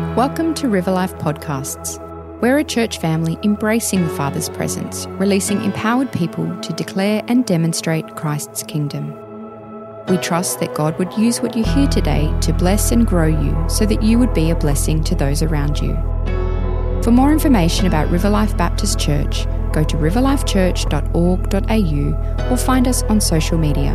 Welcome to River Life Podcasts. We're a church family embracing the Father's presence, releasing empowered people to declare and demonstrate Christ's kingdom. We trust that God would use what you hear today to bless and grow you so that you would be a blessing to those around you. For more information about River Life Baptist Church, go to riverlifechurch.org.au or find us on social media.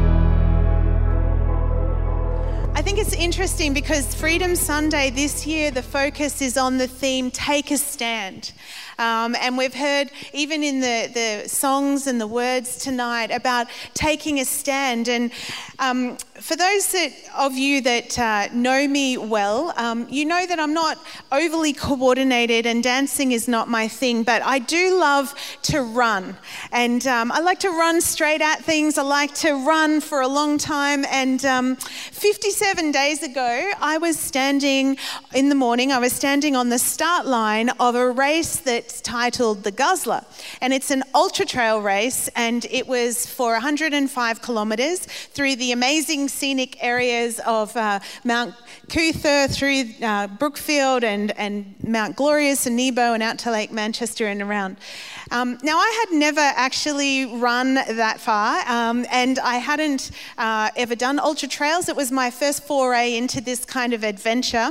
I think it's interesting because Freedom Sunday this year, the focus is on the theme, Take a Stand. And we've heard even in the songs and the words tonight about taking a stand. And for those of you that know me well, you know that I'm not overly coordinated and dancing is not my thing, but I do love to run. And I like to run straight at things. I like to run for a long time. And 57 days ago, I was standing in the morning, I was standing on the start line of a race that's titled the Guzzler. And it's an ultra trail race, and it was for 105 kilometres through the amazing scenic areas of Mount Cootha, through Brookfield and Mount Glorious and Nebo and out to Lake Manchester and around. Now, I had never actually run that far, and I hadn't ever done ultra trails. It was my first foray into this kind of adventure.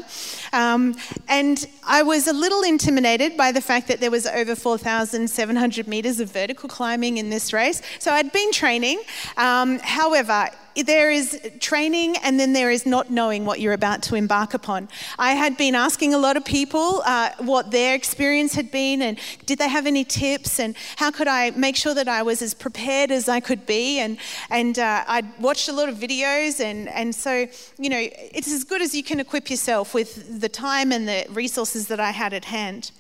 And I was a little intimidated by the fact that there was over 4,700 metres of vertical climbing in this race. So I'd been training. However, there is training and then there is not knowing what you're about to embark upon. I had been asking a lot of people what their experience had been and did they have any tips and how could I make sure that I was as prepared as I could be, and I'd watched a lot of videos and so, you know, it's as good as you can equip yourself with the time and the resources that I had at hand.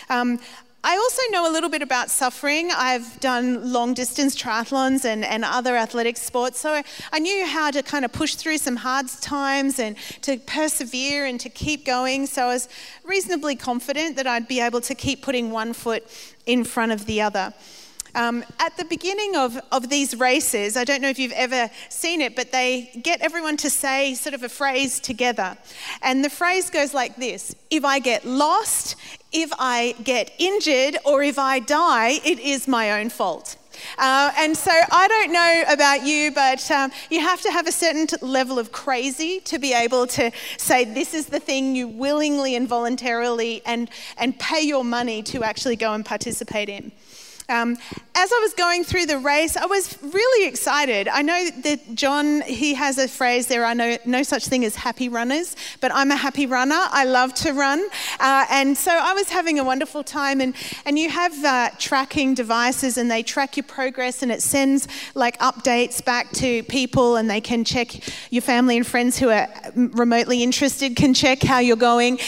I also know a little bit about suffering. I've done long distance triathlons and other athletic sports, so I knew how to kind of push through some hard times and to persevere and to keep going. So I was reasonably confident that I'd be able to keep putting one foot in front of the other. At the beginning of these races, I don't know if you've ever seen it, but they get everyone to say sort of a phrase together. And the phrase goes like this: if I get lost, if I get injured, or if I die, it is my own fault. And so I don't know about you, but you have to have a certain level of crazy to be able to say this is the thing you willingly and voluntarily and pay your money to actually go and participate in. As I was going through the race, I was really excited. I know that John, he has a phrase, there are no such thing as happy runners, but I'm a happy runner. I love to run. And so I was having a wonderful time, and you have tracking devices and they track your progress and it sends like updates back to people and they can check, your family and friends who are remotely interested can check how you're going.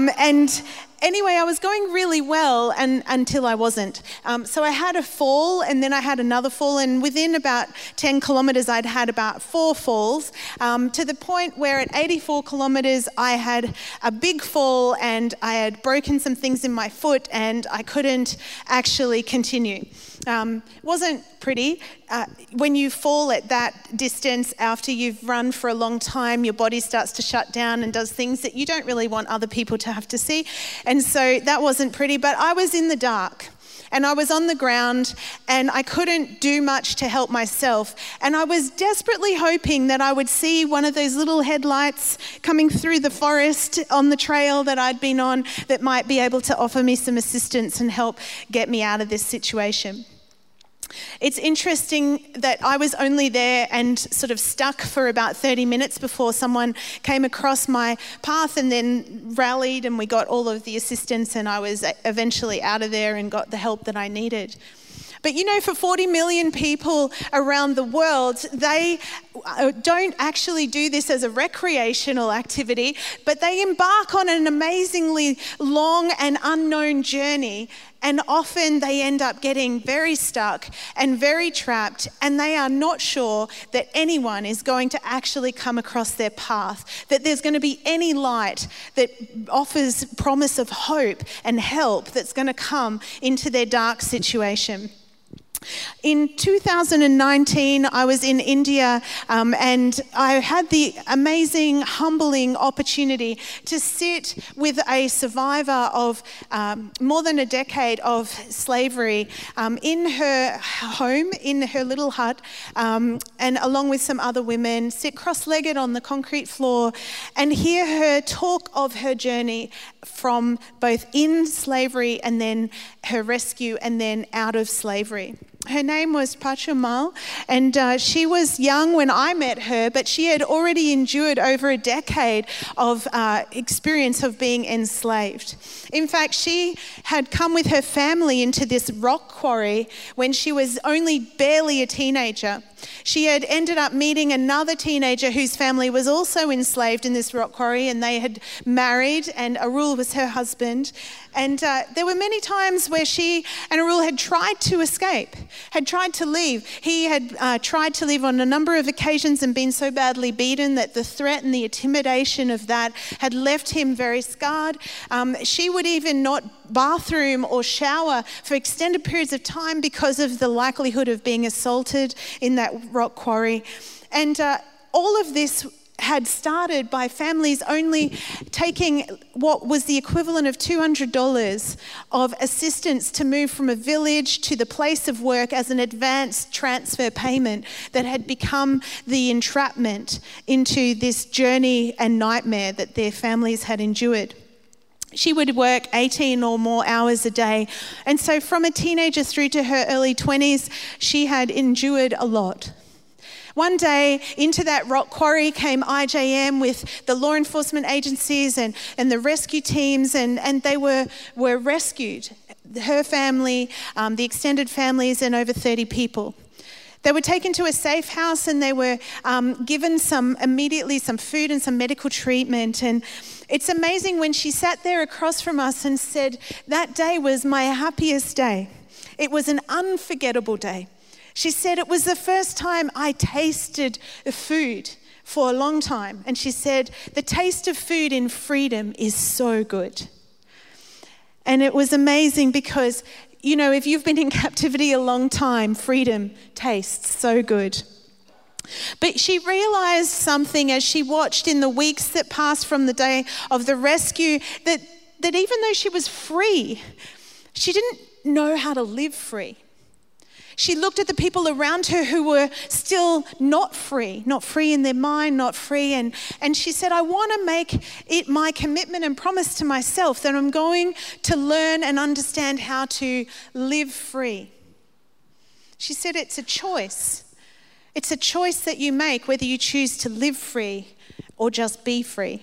Anyway, I was going really well until I wasn't. So I had a fall and then I had another fall, and within about 10 kilometres I'd had about 4 falls, to the point where at 84 kilometres I had a big fall and I had broken some things in my foot and I couldn't actually continue. It wasn't pretty. When you fall at that distance after you've run for a long time, your body starts to shut down and does things that you don't really want other people to have to see. And so that wasn't pretty, but I was in the dark. And I was on the ground and I couldn't do much to help myself. And I was desperately hoping that I would see one of those little headlights coming through the forest on the trail that I'd been on that might be able to offer me some assistance and help get me out of this situation. It's interesting that I was only there and sort of stuck for about 30 minutes before someone came across my path and then rallied and we got all of the assistance and I was eventually out of there and got the help that I needed. But you know, for 40 million people around the world, they don't actually do this as a recreational activity, but they embark on an amazingly long and unknown journey. And often they end up getting very stuck and very trapped, and they are not sure that anyone is going to actually come across their path, that there's going to be any light that offers promise of hope and help that's going to come into their dark situation. In 2019, I was in India and I had the amazing, humbling opportunity to sit with a survivor of more than a decade of slavery in her home, in her little hut, and along with some other women, sit cross-legged on the concrete floor and hear her talk of her journey from both in slavery and then her rescue and then out of slavery. Her name was Pachumal, and she was young when I met her, but she had already endured over a decade of experience of being enslaved. In fact, she had come with her family into this rock quarry when she was only barely a teenager. She had ended up meeting another teenager whose family was also enslaved in this rock quarry, and they had married, and Arul was her husband. And there were many times where she and Arul had tried to escape, had tried to leave. He had tried to leave on a number of occasions and been so badly beaten that the threat and the intimidation of that had left him very scarred. She would even not bathroom or shower for extended periods of time because of the likelihood of being assaulted in that rock quarry. And all of this had started by families only taking what was the equivalent of $200 of assistance to move from a village to the place of work as an advanced transfer payment that had become the entrapment into this journey and nightmare that their families had endured. She would work 18 or more hours a day. And so from a teenager through to her early 20s, she had endured a lot. One day, into that rock quarry came IJM with the law enforcement agencies and the rescue teams, and they were rescued. Her family, the extended families, and over 30 people. They were taken to a safe house and they were given immediately some food and some medical treatment. And it's amazing when she sat there across from us and said, "That day was my happiest day. It was an unforgettable day." She said, "It was the first time I tasted food for a long time." And she said, "The taste of food in freedom is so good." And it was amazing because, you know, if you've been in captivity a long time, freedom tastes so good. But she realized something as she watched in the weeks that passed from the day of the rescue, that even though she was free, she didn't know how to live free. She looked at the people around her who were still not free in their mind, not free. And she said, "I want to make it my commitment and promise to myself that I'm going to learn and understand how to live free." She said, "It's a choice. It's a choice that you make whether you choose to live free or just be free."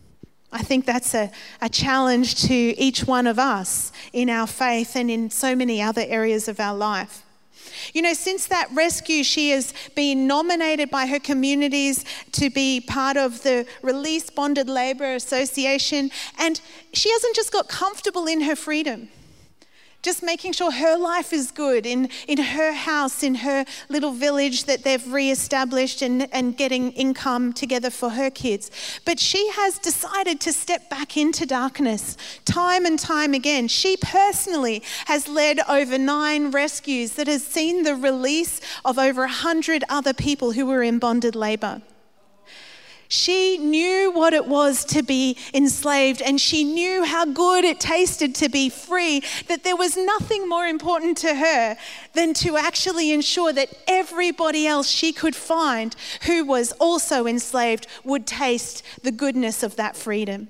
I think that's a challenge to each one of us in our faith and in so many other areas of our life. You know, since that rescue, she has been nominated by her communities to be part of the Release Bonded Labour Association, and she hasn't just got comfortable in her freedom, just making sure her life is good in her house, in her little village that they've re-established and getting income together for her kids. But she has decided to step back into darkness time and time again. She personally has led over 9 rescues that has seen the release of over 100 other people who were in bonded labour. She knew what it was to be enslaved, and she knew how good it tasted to be free, that there was nothing more important to her than to actually ensure that everybody else she could find who was also enslaved would taste the goodness of that freedom.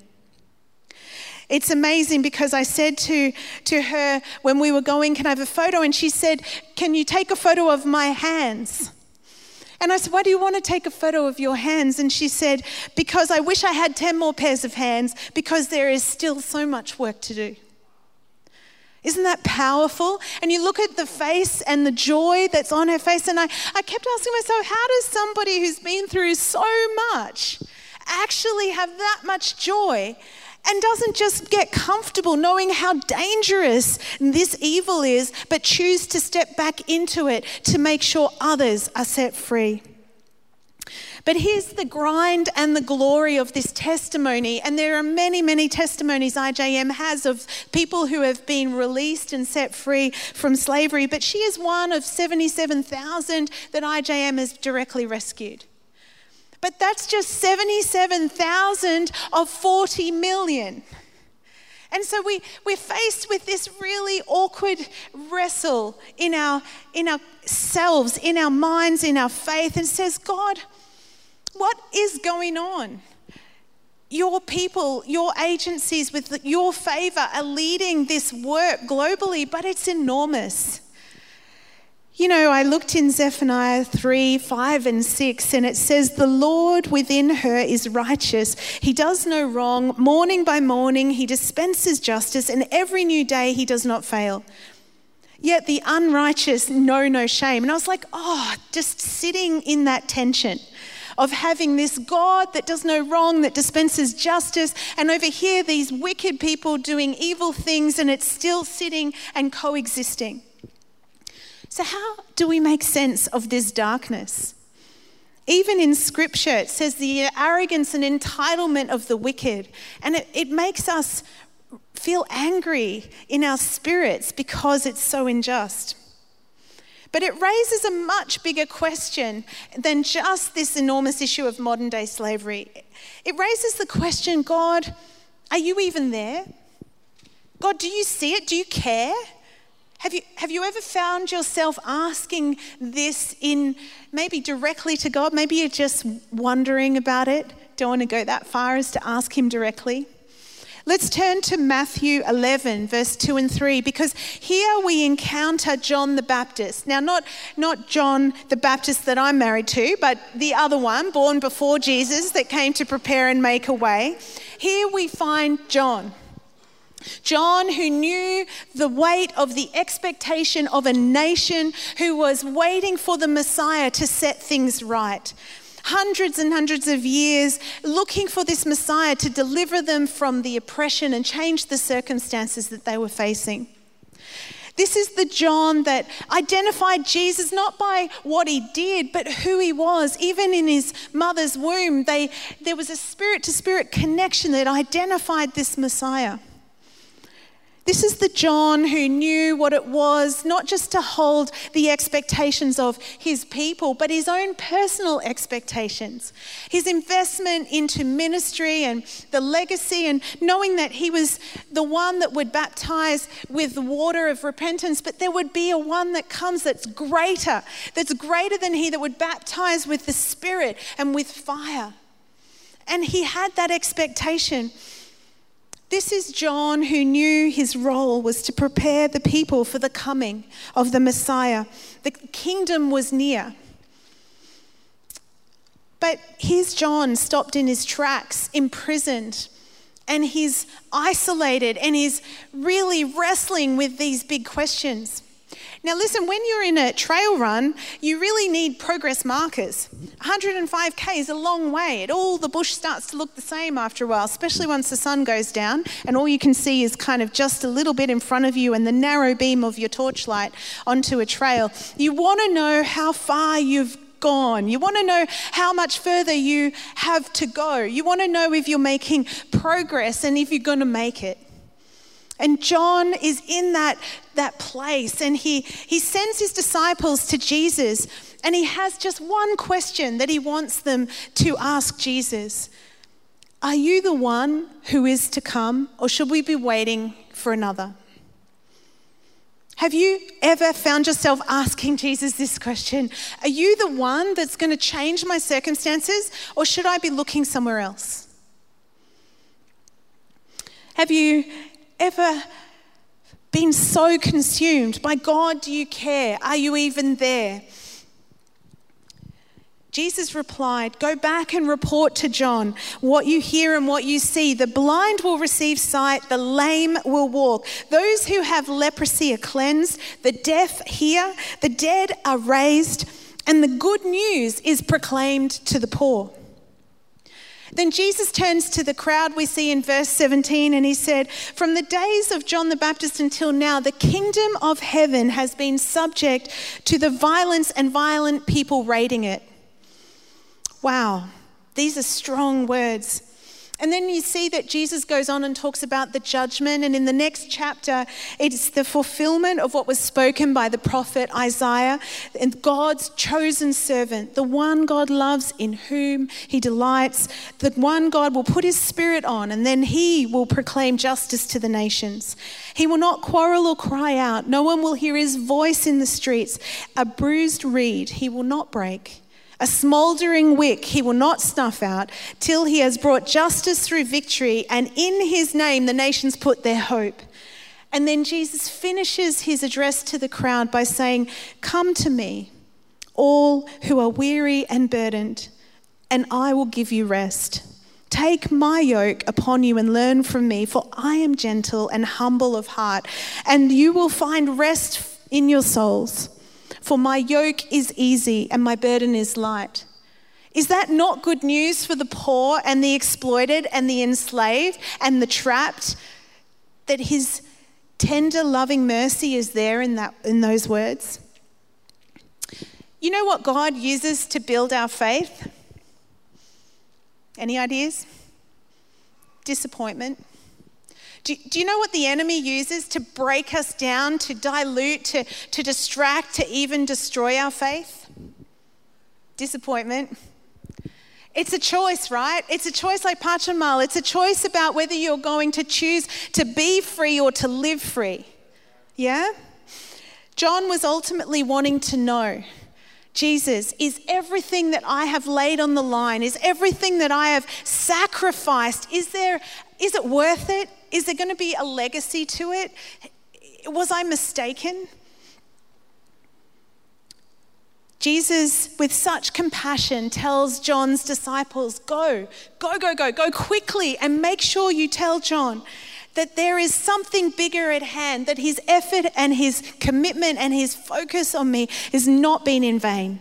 It's amazing because I said to her when we were going, "Can I have a photo?" And she said, "Can you take a photo of my hands?" And I said, "Why do you want to take a photo of your hands?" And she said, "Because I wish I had 10 more pairs of hands, because there is still so much work to do." Isn't that powerful? And you look at the face and the joy that's on her face, and I kept asking myself, how does somebody who's been through so much actually have that much joy and doesn't just get comfortable knowing how dangerous this evil is, but choose to step back into it to make sure others are set free? But here's the grind and the glory of this testimony. And there are many, many testimonies IJM has of people who have been released and set free from slavery. But she is one of 77,000 that IJM has directly rescued. But that's just 77,000 of 40 million. And so we're faced with this really awkward wrestle in ourselves, in our minds, in our faith, and says, God, what is going on? Your people, your agencies with your favor are leading this work globally, but it's enormous. You know, I looked in Zephaniah 3, 5 and 6, and it says, the Lord within her is righteous. He does no wrong. Morning by morning, he dispenses justice, and every new day he does not fail. Yet the unrighteous know no shame. And I was like, just sitting in that tension of having this God that does no wrong, that dispenses justice, and over here these wicked people doing evil things, and it's still sitting and coexisting. So how do we make sense of this darkness? Even in Scripture, it says the arrogance and entitlement of the wicked, and it makes us feel angry in our spirits because it's so unjust. But it raises a much bigger question than just this enormous issue of modern day slavery. It raises the question, God, are you even there? God, do you see it? Do you care? Have you ever found yourself asking this in maybe directly to God? Maybe you're just wondering about it. Don't want to go that far as to ask him directly. Let's turn to Matthew 11, verse 2 and 3, because here we encounter John the Baptist. Now, not John the Baptist that I'm married to, but the other one, born before Jesus, that came to prepare and make a way. Here we find John. John, who knew the weight of the expectation of a nation who was waiting for the Messiah to set things right. Hundreds and hundreds of years looking for this Messiah to deliver them from the oppression and change the circumstances that they were facing. This is the John that identified Jesus not by what he did, but who he was. Even in his mother's womb, there was a spirit-to-spirit connection that identified this Messiah. This is the John who knew what it was, not just to hold the expectations of his people, but his own personal expectations. His investment into ministry and the legacy, and knowing that he was the one that would baptize with the water of repentance, but there would be a one that comes that's greater than he, that would baptize with the Spirit and with fire. And he had that expectation. This is John who knew his role was to prepare the people for the coming of the Messiah. The kingdom was near. But here's John stopped in his tracks, imprisoned, and he's isolated, and he's really wrestling with these big questions. Now listen, when you're in a trail run, you really need progress markers. 105k is a long way. All the bush starts to look the same after a while, especially once the sun goes down and all you can see is kind of just a little bit in front of you and the narrow beam of your torchlight onto a trail. You want to know how far you've gone. You want to know how much further you have to go. You want to know if you're making progress and if you're going to make it. And John is in that place, and he sends his disciples to Jesus, and he has just one question that he wants them to ask Jesus. Are you the one who is to come, or should we be waiting for another? Have you ever found yourself asking Jesus this question? Are you the one that's going to change my circumstances, or should I be looking somewhere else? Have you ever been so consumed by God, do you care? Are you even there? Jesus replied, go back and report to John what you hear and what you see. The blind will receive sight, the lame will walk. Those who have leprosy are cleansed, the deaf hear, the dead are raised, and the good news is proclaimed to the poor. Then Jesus turns to the crowd we see in verse 17, and he said, from the days of John the Baptist until now, the kingdom of heaven has been subject to the violence and violent people raiding it. Wow, these are strong words. And then you see that Jesus goes on and talks about the judgment. And in the next chapter, it's the fulfillment of what was spoken by the prophet Isaiah, and God's chosen servant, the one God loves, in whom he delights, the one God will put his spirit on, and then he will proclaim justice to the nations. He will not quarrel or cry out. No one will hear his voice in the streets. A bruised reed he will not break. A smouldering wick he will not snuff out, till he has brought justice through victory, and in his name the nations put their hope. And then Jesus finishes his address to the crowd by saying, "Come to me, all who are weary and burdened, and I will give you rest. Take my yoke upon you and learn from me, for I am gentle and humble of heart, and you will find rest in your souls. For my yoke is easy and my burden is light." Is that not good news for the poor and the exploited and the enslaved and the trapped? That his tender, loving mercy is there in those words? You know what God uses to build our faith? Any ideas? Disappointment. Do you know what the enemy uses to break us down, to dilute, to distract, to even destroy our faith? Disappointment. It's a choice, right? It's a choice like Pachamal. It's a choice about whether you're going to choose to be free or to live free. Yeah? John was ultimately wanting to know, Jesus, is everything that I have laid on the line, is everything that I have sacrificed, is it worth it? Is there going to be a legacy to it? Was I mistaken? Jesus, with such compassion, tells John's disciples, go quickly, and make sure you tell John that there is something bigger at hand, that his effort and his commitment and his focus on me has not been in vain.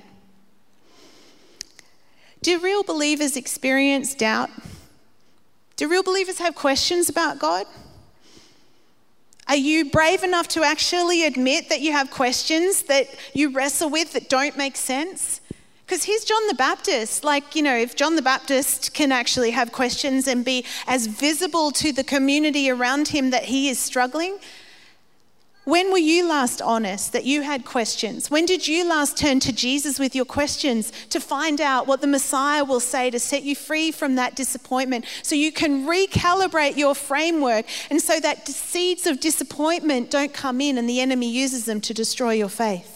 Do real believers experience doubt? Do real believers have questions about God? Are you brave enough to actually admit that you have questions that you wrestle with that don't make sense? Because here's John the Baptist. If John the Baptist can actually have questions and be as visible to the community around him that he is struggling, when were you last honest that you had questions? When did you last turn to Jesus with your questions to find out what the Messiah will say to set you free from that disappointment, so you can recalibrate your framework, and so that seeds of disappointment don't come in and the enemy uses them to destroy your faith?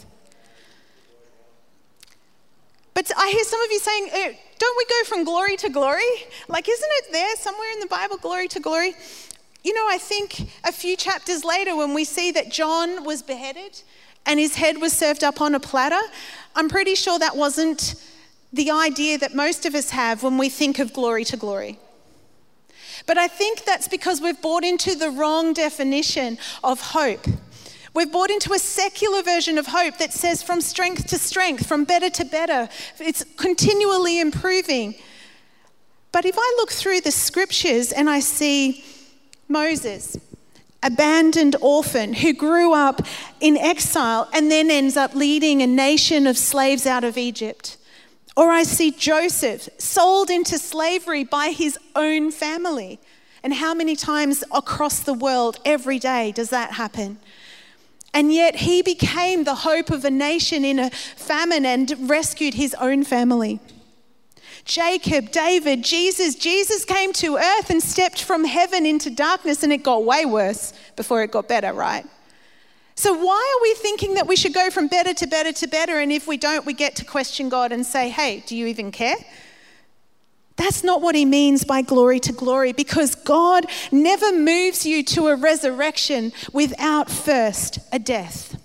But I hear some of you saying, don't we go from glory to glory? Isn't it there somewhere in the Bible, glory to glory? I think a few chapters later, when we see that John was beheaded and his head was served up on a platter, I'm pretty sure that wasn't the idea that most of us have when we think of glory to glory. But I think that's because we've bought into the wrong definition of hope. We've bought into a secular version of hope that says from strength to strength, from better to better. It's continually improving. But if I look through the scriptures and I see Moses, abandoned orphan who grew up in exile and then ends up leading a nation of slaves out of Egypt. Or I see Joseph sold into slavery by his own family. And how many times across the world every day does that happen? And yet he became the hope of a nation in a famine and rescued his own family. Jacob, David, Jesus came to earth and stepped from heaven into darkness, and it got way worse before it got better, right? So why are we thinking that we should go from better to better to better, and if we don't, we get to question God and say, hey, do you even care? That's not what he means by glory to glory, because God never moves you to a resurrection without first a death.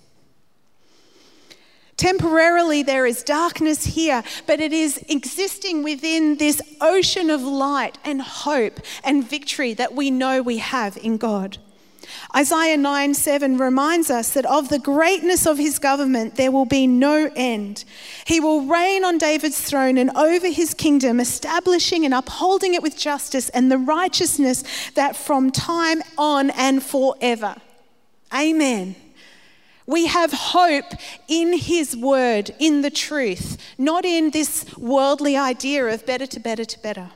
Temporarily, there is darkness here, but it is existing within this ocean of light and hope and victory that we know we have in God. Isaiah 9:7 reminds us that of the greatness of his government there will be no end. He will reign on David's throne and over his kingdom, establishing and upholding it with justice and the righteousness that from time on and forever. Amen. We have hope in his word, in the truth, not in this worldly idea of better to better to better.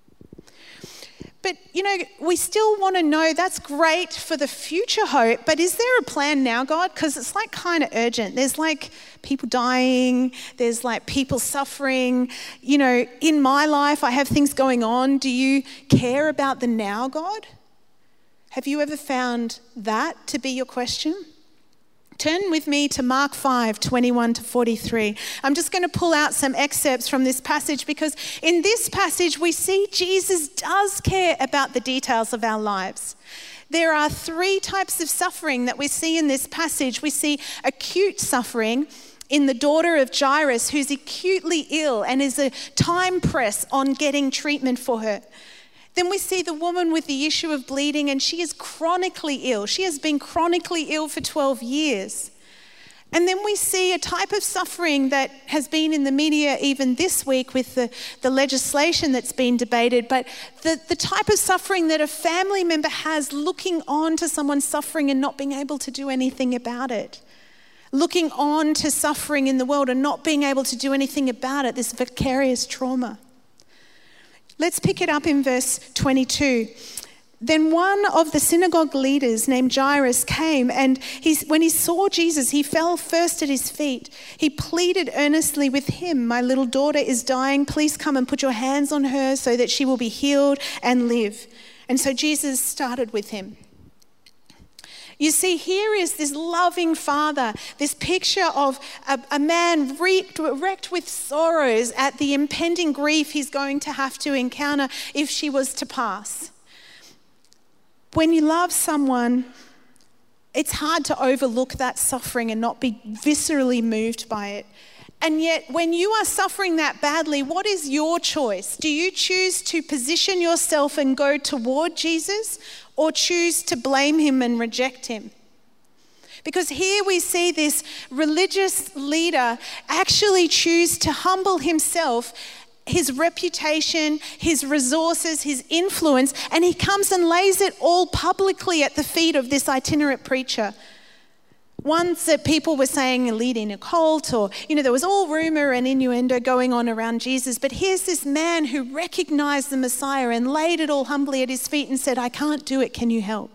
But, we still want to know that's great for the future hope, but is there a plan now, God? Because it's kind of urgent. There's people dying, there's people suffering. In my life, I have things going on. Do you care about the now, God? Have you ever found that to be your question? Turn with me to Mark 5, 21 to 43. I'm just going to pull out some excerpts from this passage because in this passage we see Jesus does care about the details of our lives. There are 3 types of suffering that we see in this passage. We see acute suffering in the daughter of Jairus, who's acutely ill and is a time press on getting treatment for her. Then we see the woman with the issue of bleeding, and she is chronically ill. She has been chronically ill for 12 years. And then we see a type of suffering that has been in the media even this week with the legislation that's been debated, but the type of suffering that a family member has looking on to someone suffering and not being able to do anything about it. Looking on to suffering in the world and not being able to do anything about it, this vicarious trauma. Let's pick it up in verse 22. Then one of the synagogue leaders named Jairus came, and when he saw Jesus, he fell first at his feet. He pleaded earnestly with him, "My little daughter is dying. Please come and put your hands on her so that she will be healed and live." And so Jesus started with him. You see, here is this loving father, this picture of a man wrecked with sorrows at the impending grief he's going to have to encounter if she was to pass. When you love someone, it's hard to overlook that suffering and not be viscerally moved by it. And yet, when you are suffering that badly, what is your choice? Do you choose to position yourself and go toward Jesus, or choose to blame him and reject him? Because here we see this religious leader actually choose to humble himself, his reputation, his resources, his influence, and he comes and lays it all publicly at the feet of this itinerant preacher. Ones that people were saying leading a cult, or, there was all rumor and innuendo going on around Jesus. But here's this man who recognized the Messiah and laid it all humbly at his feet and said, "I can't do it, can you help?"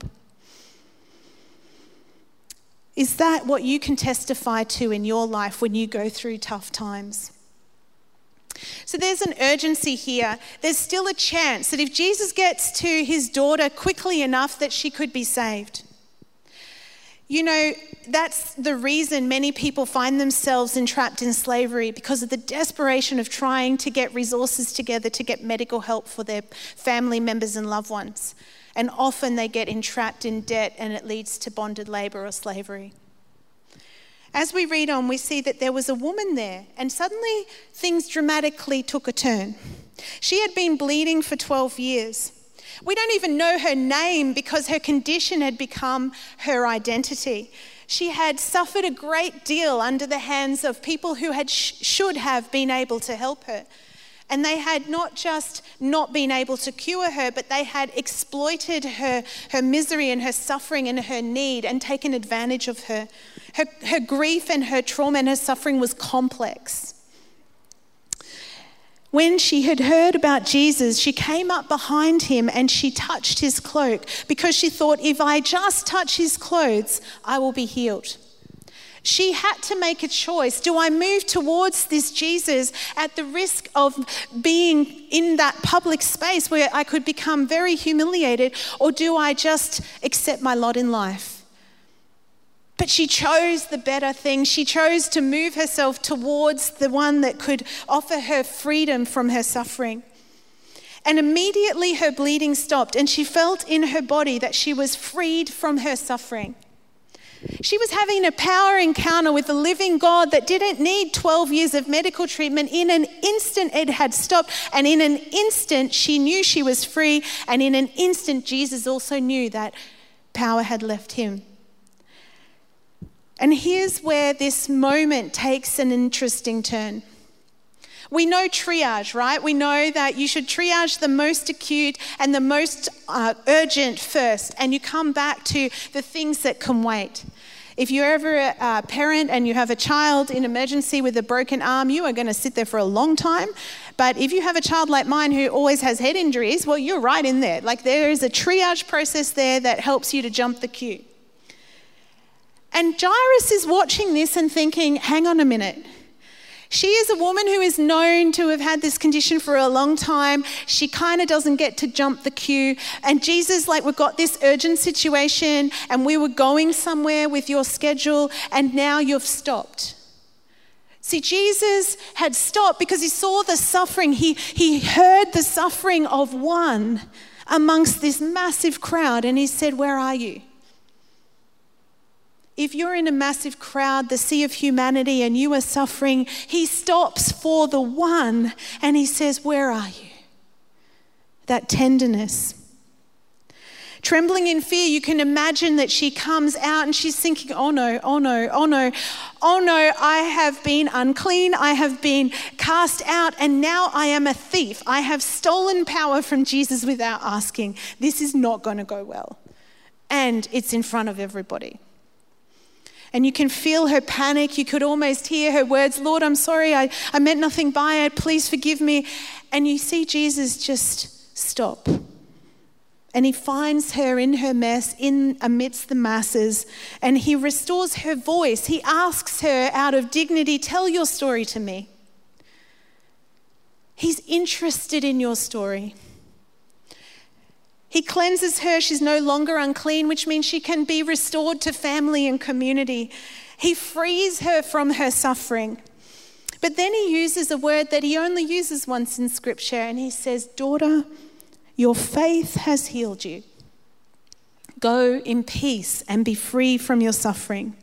Is that what you can testify to in your life when you go through tough times? So there's an urgency here. There's still a chance that if Jesus gets to his daughter quickly enough that she could be saved. That's the reason many people find themselves entrapped in slavery, because of the desperation of trying to get resources together to get medical help for their family members and loved ones. And often they get entrapped in debt and it leads to bonded labor or slavery. As we read on, we see that there was a woman there, and suddenly things dramatically took a turn. She had been bleeding for 12 years. We don't even know her name because her condition had become her identity. She had suffered a great deal under the hands of people who should have been able to help her. And they had not just not been able to cure her, but they had exploited her misery and her suffering and her need and taken advantage of her. Her grief and her trauma and her suffering was complex. When she had heard about Jesus, she came up behind him and she touched his cloak because she thought, if I just touch his clothes, I will be healed. She had to make a choice. Do I move towards this Jesus at the risk of being in that public space where I could become very humiliated, or do I just accept my lot in life? But she chose the better thing. She chose to move herself towards the one that could offer her freedom from her suffering. And immediately her bleeding stopped, and she felt in her body that she was freed from her suffering. She was having a power encounter with the living God that didn't need 12 years of medical treatment. In an instant, it had stopped. And in an instant, she knew she was free. And in an instant, Jesus also knew that power had left him. And here's where this moment takes an interesting turn. We know triage, right? We know that you should triage the most acute and the most urgent first, and you come back to the things that can wait. If you're ever a parent and you have a child in emergency with a broken arm, you are going to sit there for a long time. But if you have a child like mine who always has head injuries, well, you're right in there. Like there is a triage process there that helps you to jump the queue. And Jairus is watching this and thinking, hang on a minute. She is a woman who is known to have had this condition for a long time. She kind of doesn't get to jump the queue. And Jesus, like, we've got this urgent situation and we were going somewhere with your schedule and now you've stopped. See, Jesus had stopped because he saw the suffering. He heard the suffering of one amongst this massive crowd and he said, where are you? If you're in a massive crowd, the sea of humanity, and you are suffering, he stops for the one and he says, where are you? That tenderness. Trembling in fear, you can imagine that she comes out and she's thinking, oh no, oh no, oh no, oh no, I have been unclean, I have been cast out, and now I am a thief. I have stolen power from Jesus without asking. This is not going to go well. And it's in front of everybody. And you can feel her panic. You could almost hear her words, Lord, I'm sorry, I meant nothing by it. Please forgive me. And you see Jesus just stop. And he finds her in her mess, in amidst the masses, and he restores her voice. He asks her out of dignity, tell your story to me. He's interested in your story. He cleanses her. She's no longer unclean, which means she can be restored to family and community. He frees her from her suffering. But then he uses a word that he only uses once in Scripture, and he says, daughter, your faith has healed you. Go in peace and be free from your suffering.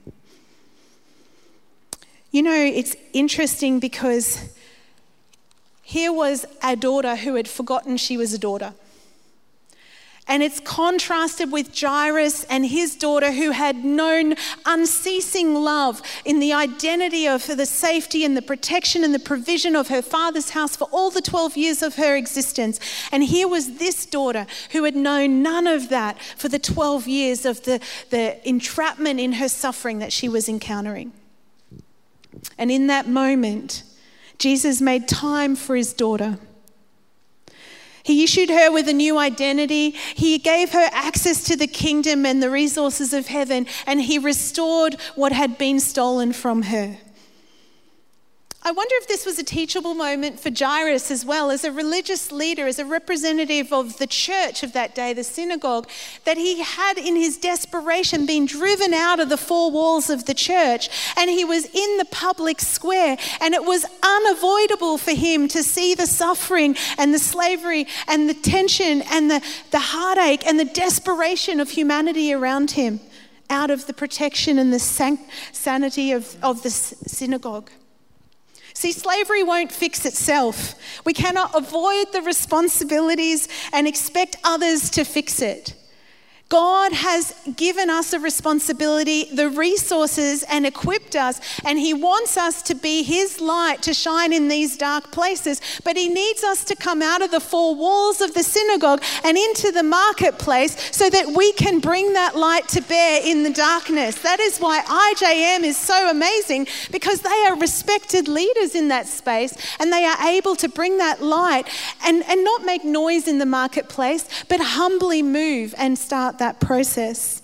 You know, it's interesting because here was a daughter who had forgotten she was a daughter. And it's contrasted with Jairus and his daughter who had known unceasing love in the identity of the safety and the protection and the provision of her father's house for all the 12 years of her existence. And here was this daughter who had known none of that for the 12 years of the entrapment in her suffering that she was encountering. And in that moment, Jesus made time for his daughter. He issued her with a new identity. He gave her access to the kingdom and the resources of heaven, and he restored what had been stolen from her. I wonder if this was a teachable moment for Jairus as well, as a religious leader, as a representative of the church of that day, the synagogue, that he had in his desperation been driven out of the four walls of the church, and he was in the public square, and it was unavoidable for him to see the suffering and the slavery and the tension and the heartache and the desperation of humanity around him out of the protection and the sanity of the synagogue. See, slavery won't fix itself. We cannot avoid the responsibilities and expect others to fix it. God has given us a responsibility, the resources, and equipped us, and he wants us to be his light to shine in these dark places, but he needs us to come out of the four walls of the synagogue and into the marketplace so that we can bring that light to bear in the darkness. That is why IJM is so amazing, because they are respected leaders in that space, and they are able to bring that light and not make noise in the marketplace, but humbly move and start that process.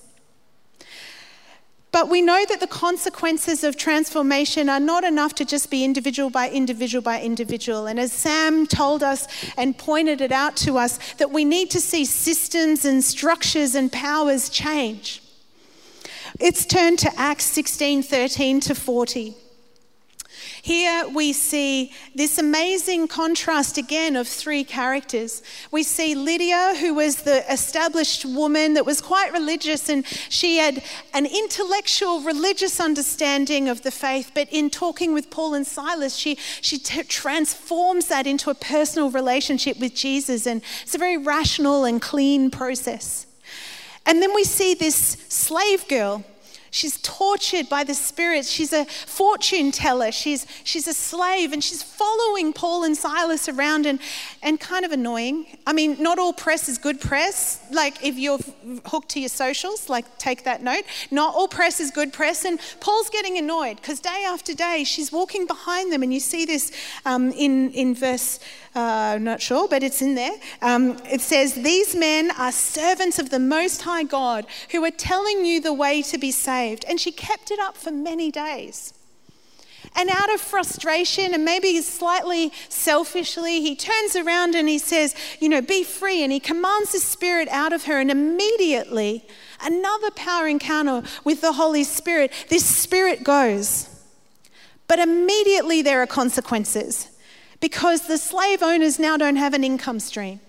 But we know that the consequences of transformation are not enough to just be individual by individual by individual. And as Sam told us and pointed it out to us, that we need to see systems and structures and powers change. It's turned to Acts 16:13 to 40. Here we see this amazing contrast again of three characters. We see Lydia, who was the established woman that was quite religious, and she had an intellectual religious understanding of the faith, but in talking with Paul and Silas, she transforms that into a personal relationship with Jesus, and it's a very rational and clean process. And then we see this slave girl She's tortured by the spirits. She's a fortune teller. She's a slave, and she's following Paul and Silas around and kind of annoying. I mean, not all press is good press. Like if you're hooked to your socials, like take that note. Not all press is good press. And Paul's getting annoyed because day after day she's walking behind them, and you see this in verse, I'm not sure, but it's in there. It says, "These men are servants of the Most High God who are telling you the way to be saved." And she kept it up for many days. And out of frustration and maybe slightly selfishly, he turns around and he says, be free. And he commands the spirit out of her. And immediately, another power encounter with the Holy Spirit, this spirit goes. But immediately there are consequences, because the slave owners now don't have an income stream.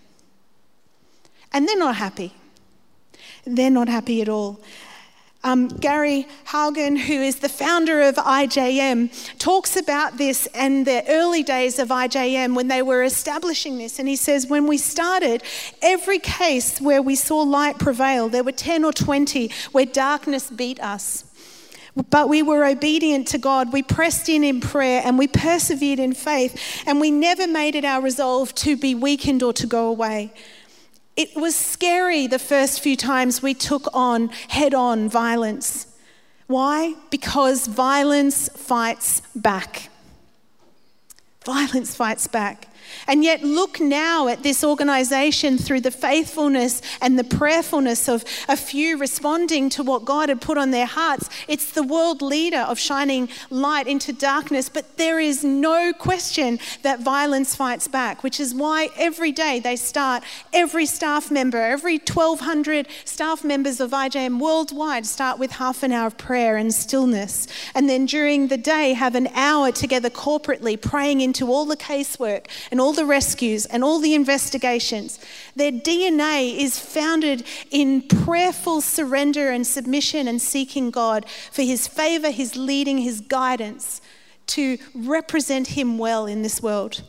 And they're not happy. They're not happy at all. Gary Haugen, who is the founder of IJM, talks about this and the early days of IJM when they were establishing this. And he says, when we started, every case where we saw light prevail, there were 10 or 20 where darkness beat us. But we were obedient to God. We pressed in prayer, and we persevered in faith, and we never made it our resolve to be weakened or to go away. It was scary the first few times we took on head-on violence. Why? Because violence fights back. Violence fights back. And yet look now at this organisation through the faithfulness and the prayerfulness of a few responding to what God had put on their hearts. It's the world leader of shining light into darkness, but there is no question that violence fights back, which is why every day they start, every staff member, every 1,200 staff members of IJM worldwide start with half an hour of prayer and stillness. And then during the day have an hour together corporately praying into all the casework and all the rescues and all the investigations. Their DNA is founded in prayerful surrender and submission and seeking God for his favour, his leading, his guidance to represent him well in this world.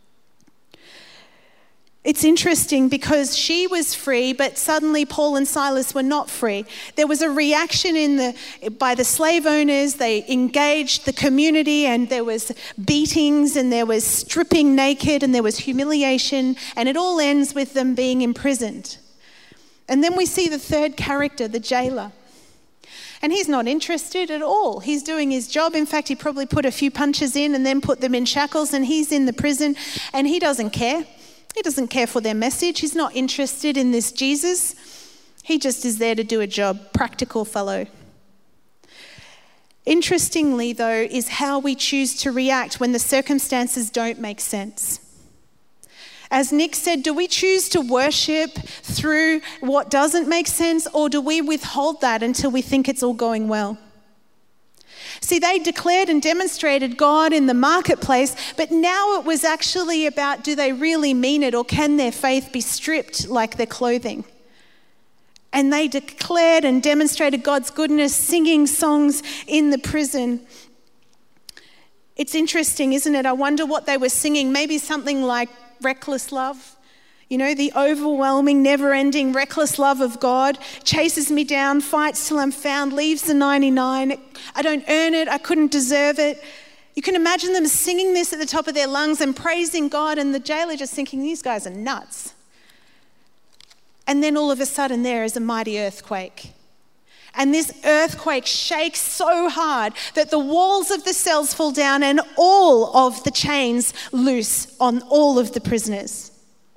It's interesting because she was free, but suddenly Paul and Silas were not free. There was a reaction by the slave owners. They engaged the community, and there was beatings, and there was stripping naked, and there was humiliation, and it all ends with them being imprisoned. And then we see the third character, the jailer. And he's not interested at all. He's doing his job. In fact, he probably put a few punches in and then put them in shackles, and he's in the prison, and he doesn't care. He doesn't care for their message. He's not interested in this Jesus. He just is there to do a job. Practical fellow. Interestingly, though, is how we choose to react when the circumstances don't make sense. As Nick said, do we choose to worship through what doesn't make sense, or do we withhold that until we think it's all going well? See, they declared and demonstrated God in the marketplace, but now it was actually about, do they really mean it, or can their faith be stripped like their clothing? And they declared and demonstrated God's goodness, singing songs in the prison. It's interesting, isn't it? I wonder what they were singing. Maybe something like Reckless Love. The overwhelming, never-ending, reckless love of God chases me down, fights till I'm found, leaves the 99. I don't earn it. I couldn't deserve it. You can imagine them singing this at the top of their lungs and praising God, and the jailer just thinking, these guys are nuts. And then all of a sudden there is a mighty earthquake. And this earthquake shakes so hard that the walls of the cells fall down and all of the chains loose on all of the prisoners.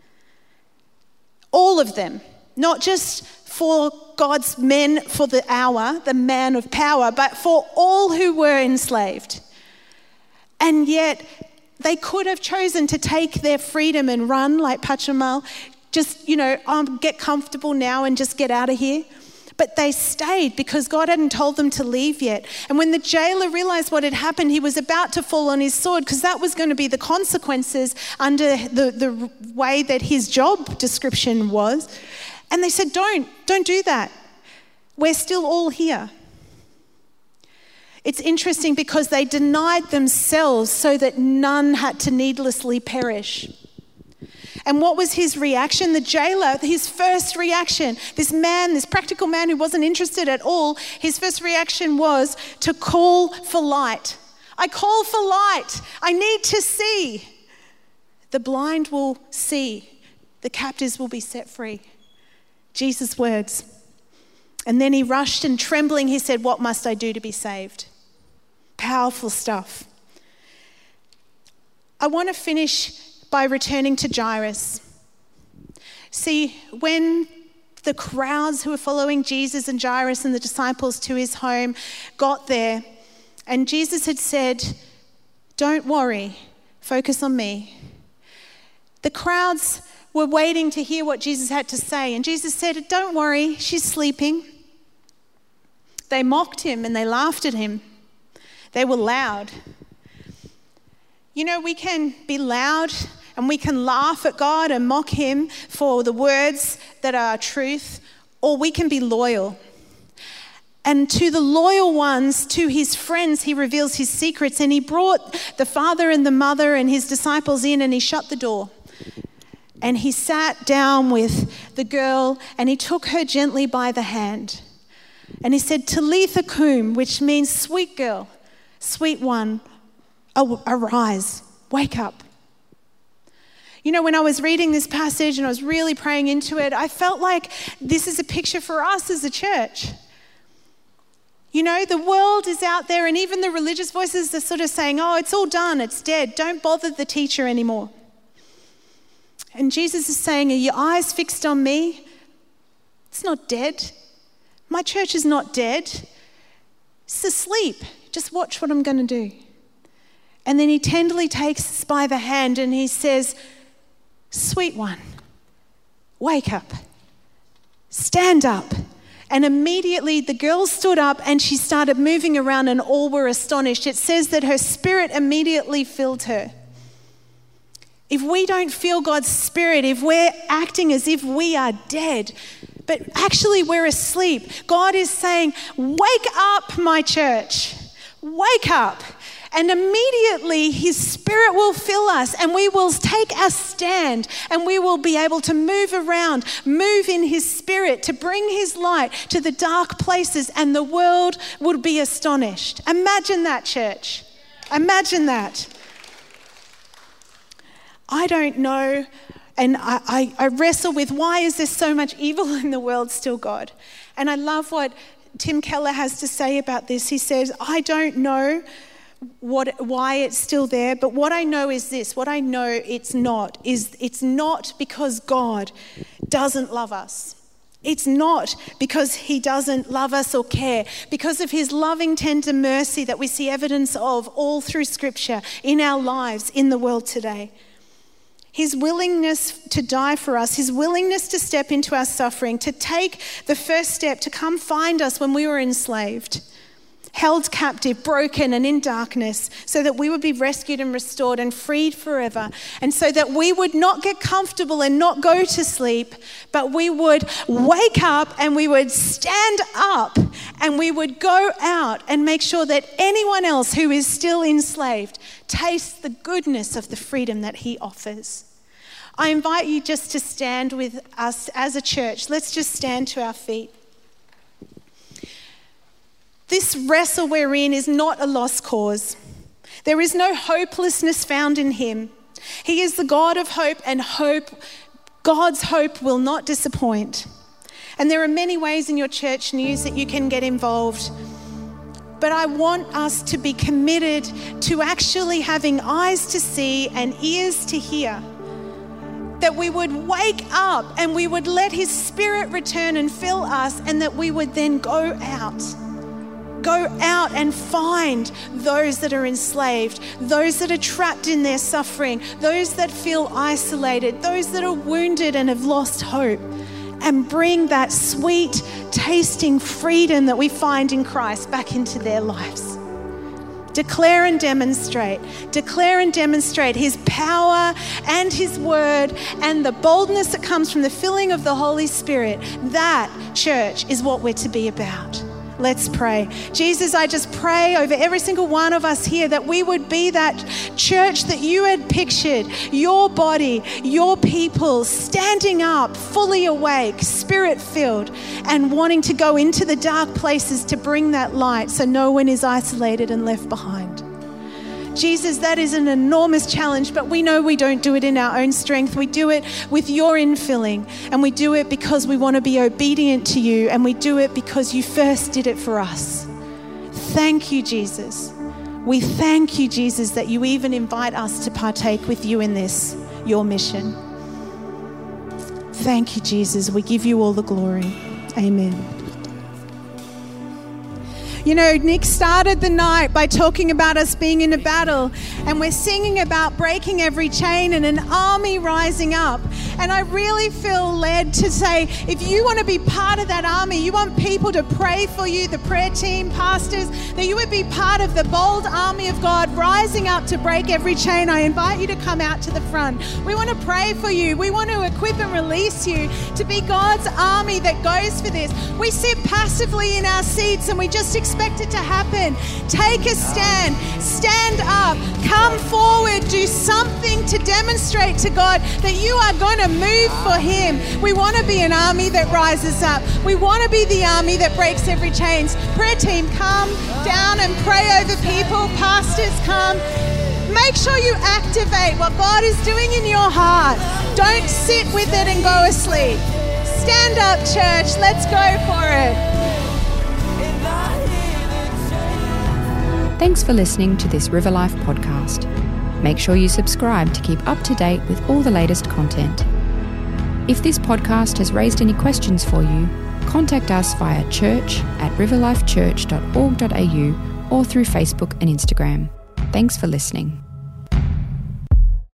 All of them, not just for God's men for the hour, the man of power, but for all who were enslaved. And yet they could have chosen to take their freedom and run like Pachamal, just, get comfortable now and just get out of here. But they stayed because God hadn't told them to leave yet. And when the jailer realized what had happened, he was about to fall on his sword, because that was going to be the consequences under the way that his job description was. And they said, don't do that. We're still all here. It's interesting because they denied themselves so that none had to needlessly perish. And what was his reaction? The jailer, his first reaction, this man, this practical man who wasn't interested at all, his first reaction was to call for light. I call for light. I need to see. The blind will see. The captives will be set free. Jesus' words. And then he rushed and trembling, he said, what must I do to be saved? Powerful stuff. I want to finish by returning to Jairus. See, when the crowds who were following Jesus and Jairus and the disciples to his home got there, and Jesus had said, don't worry, focus on me. The crowds were waiting to hear what Jesus had to say, and Jesus said, don't worry, she's sleeping. They mocked him and they laughed at him. They were loud. You know, we can be loud and we can laugh at God and mock him for the words that are truth, or we can be loyal. And to the loyal ones, to his friends, he reveals his secrets. And he brought the father and the mother and his disciples in, and he shut the door. And he sat down with the girl and he took her gently by the hand. And he said, Talitha Kum, which means sweet girl, sweet one, arise, wake up. You know, when I was reading this passage and I was really praying into it, I felt like this is a picture for us as a church. You know, the world is out there, and even the religious voices are sort of saying, oh, it's all done, it's dead, don't bother the teacher anymore. And Jesus is saying, are your eyes fixed on me? It's not dead. My church is not dead. It's asleep. Just watch what I'm going to do. And then he tenderly takes us by the hand and he says, sweet one, wake up, stand up. And immediately the girl stood up and she started moving around, and all were astonished. It says that her spirit immediately filled her. If we don't feel God's spirit, if we're acting as if we are dead, but actually we're asleep, God is saying, wake up, my church, wake up. And immediately his spirit will fill us, and we will take a stand, and we will be able to move around, move in his spirit to bring his light to the dark places, and the world would be astonished. Imagine that, church. Imagine that. I don't know, and I wrestle with, why is there so much evil in the world still, God? And I love what Tim Keller has to say about this. He says, I don't know why it's still there, but what I know is this. What I know it's not because God doesn't love us. It's not because he doesn't love us or care. Because of his loving, tender mercy that we see evidence of all through Scripture in our lives in the world today. His willingness to die for us, his willingness to step into our suffering, to take the first step to come find us when we were enslaved, held captive, broken and in darkness, so that we would be rescued and restored and freed forever, and so that we would not get comfortable and not go to sleep, but we would wake up and we would stand up and we would go out and make sure that anyone else who is still enslaved tastes the goodness of the freedom that he offers. I invite you just to stand with us as a church. Let's just stand to our feet. This wrestle we're in is not a lost cause. There is no hopelessness found in him. He is the God of hope, and God's hope will not disappoint. And there are many ways in your church news that you can get involved. But I want us to be committed to actually having eyes to see and ears to hear. That we would wake up and we would let his spirit return and fill us, and that we would then go out and find those that are enslaved, those that are trapped in their suffering, those that feel isolated, those that are wounded and have lost hope, and bring that sweet tasting freedom that we find in Christ back into their lives. Declare and demonstrate his power and his word and the boldness that comes from the filling of the Holy Spirit. That, church, is what we're to be about. Let's pray. Jesus, I just pray over every single one of us here that we would be that church that you had pictured, your body, your people, standing up, fully awake, spirit-filled, and wanting to go into the dark places to bring that light so no one is isolated and left behind. Jesus, that is an enormous challenge, but we know we don't do it in our own strength. We do it with your infilling, and we do it because we want to be obedient to you, and we do it because you first did it for us. Thank you, Jesus. We thank you, Jesus, that you even invite us to partake with you in this, your mission. Thank you, Jesus. We give you all the glory. Amen. You know, Nick started the night by talking about us being in a battle, and we're singing about breaking every chain and an army rising up. And I really feel led to say, if you want to be part of that army, you want people to pray for you, the prayer team, pastors, that you would be part of the bold army of God rising up to break every chain. I invite you to come out to the front. We want to pray for you. We want to equip and release you to be God's army that goes for this. We sit passively in our seats and we just expect it to happen. Take a stand. Stand up. Come forward. Do something to demonstrate to God that you are going to move for him. We want to be an army that rises up. We want to be the army that breaks every chain. Prayer team, come down and pray over people. Pastors, come. Make sure you activate what God is doing in your heart. Don't sit with it and go asleep. Stand up, church. Let's go for it. Thanks for listening to this River Life podcast. Make sure you subscribe to keep up to date with all the latest content. If this podcast has raised any questions for you, contact us via church@riverlifechurch.org.au or through Facebook and Instagram. Thanks for listening.